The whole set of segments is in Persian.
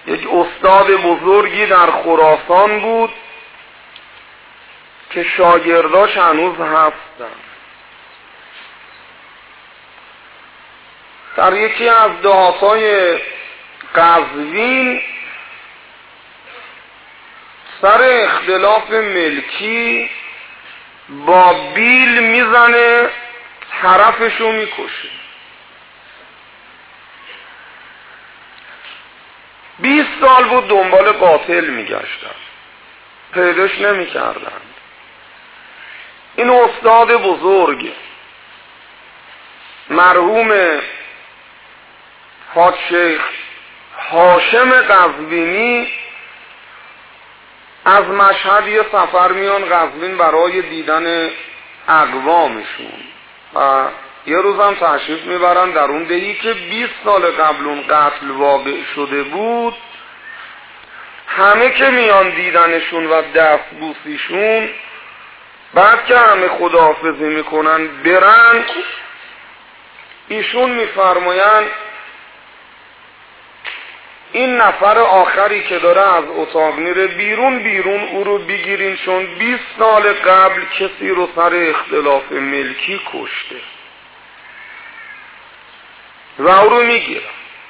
یک استاد بزرگی در خراسان بود که شاگرداش هنوز هستن. در یکی از دهاتای قزوین سر اختلاف ملکی با بیل میزنه، طرفشو میکشه. 20 سال بود دنبال قاتل میگشتن، پیداش نمیکردن. این استاد بزرگ مرحوم حاج شیخ هاشم قزوینی از مشهد یه سفر میان قزوین برای دیدن اقوامشون و یه روزم تشریف میبرن در اون دهی که 20 سال قبل اون قتل واقع شده بود. همه که میان دیدنشون و دست بوسیشون، بعد که همه خداحافظی میکنن برن، ایشون میفرماین این نفر آخری که داره از اتاق میره بیرون او رو بگیرین، چون 20 سال قبل کسی رو سر اختلاف ملکی کشته و او رو میگیرن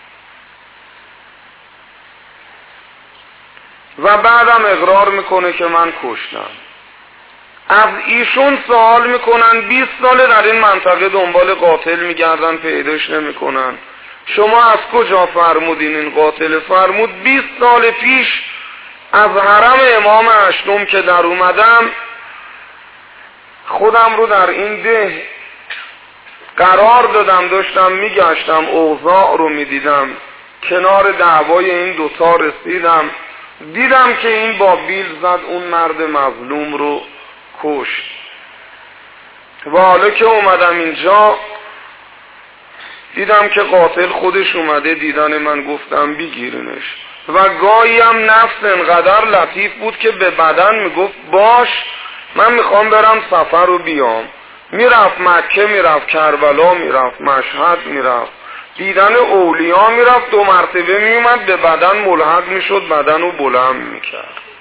و بعدم اقرار میکنه که من کشتم. از ایشون سوال میکنن 20 ساله در این منطقه دنبال قاتل میگردن، پیداش نمیکنن. شما از کجا فرمودین این قاتل؟ فرمود 20 سال پیش از حرم امام هشتم که در اومدم، خودم رو در این ده قرار دادم، داشتم میگشتم، اوضاع رو میدیدم، کنار دعوای این دوتا رسیدم، دیدم که این با بیل زد اون مرد مظلوم رو کشت. و حالا که اومدم اینجا دیدم که قاتل خودش اومده دیدن من، گفتم بگیرنش. و گاهی هم نفس انقدر لطیف بود که به بدن میگفت باش من میخوام برم سفر رو بیام. میرفت مکه، میرفت کربلا، میرفت مشهد، میرفت دیدن اولیا، میرفت 2 مرتبه میومد، به بدن ملحق میشد، بدن رو بلند میکرد.